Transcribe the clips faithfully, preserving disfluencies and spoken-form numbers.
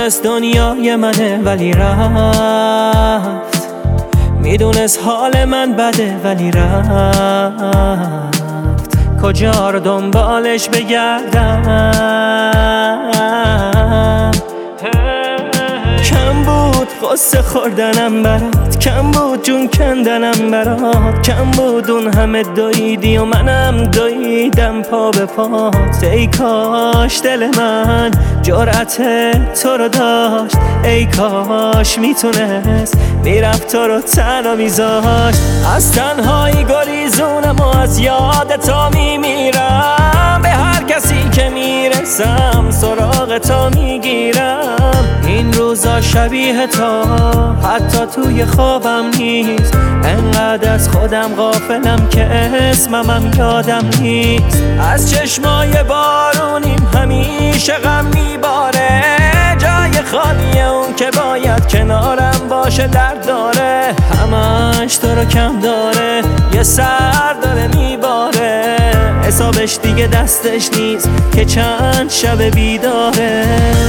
میدونست دنیای منه ولی رفت، میدونست حال من بده ولی رفت. کجا رو دنبالش بگردم؟ کم بود قصه خوردنم برات، کم بود جون کندنم برات، کم بود اون همه دویدی و منم دویدم پا به پات. ای کاش دل من جرأت تو رو داشت، ای کاش میتونست میرفت تو رو تنها میذاشت. از تنهایی گریزونم و از یاد تو میمیرم، به هر کسی که میرسم سراغ تو میگیرم. این روزا شبیه تو حتی توی خوابم نیست، انقدر از خودم غافلم که اسممم یادم نیست. از چشمای بارونیم همیشه غم میباره، جای خالی اون که باید کنارم باشه درد داره. همش تو رو کم داره، یه سر داره میباره، حسابش دیگه دستش نیست که چند شب بیداره.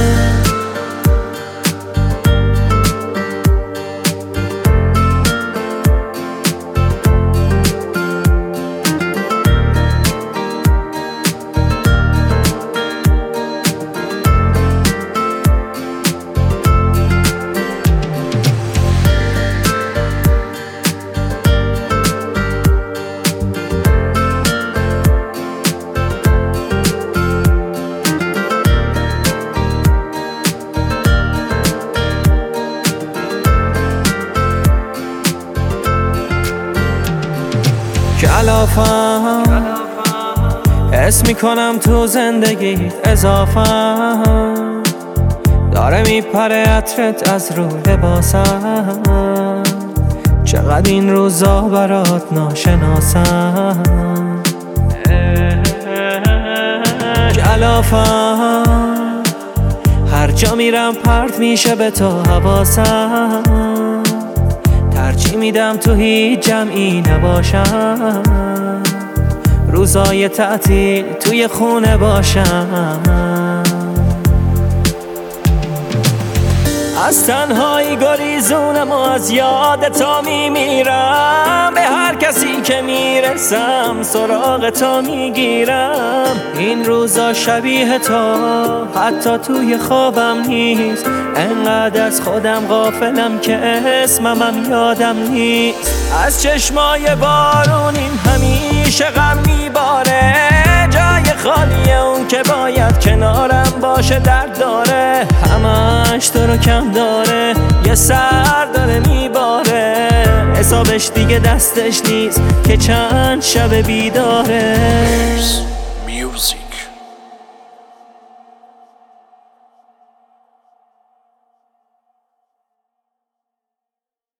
کلافم حس میکنم تو زندگیت اضافم، داره میپره عطرت از رو لباسم. چقدر این روزا برات ناشناسم، کلافم هر جا میرم پرت میشه به تو حواسم. ترجیح میدم تو هیچ جمعی نباشم، روزای تعطیل توی خونه باشم. از تنهایی گریزونم و از یاد تو میمیرم، به هر کسی که میرسم سراغ تو میگیرم. این روزا شبیه تو حتی توی خوابم نیست، انقدر از خودم غافلم که اسممم یادم نیست. از چشمای بارونیم همیشه غم میباره، جای خالی اون که باید کنارم باشه درد داره. همش تو رو کم داره، یه سر داره میباره، حسابش دیگه دستش نیست که چند شب بیداره. Music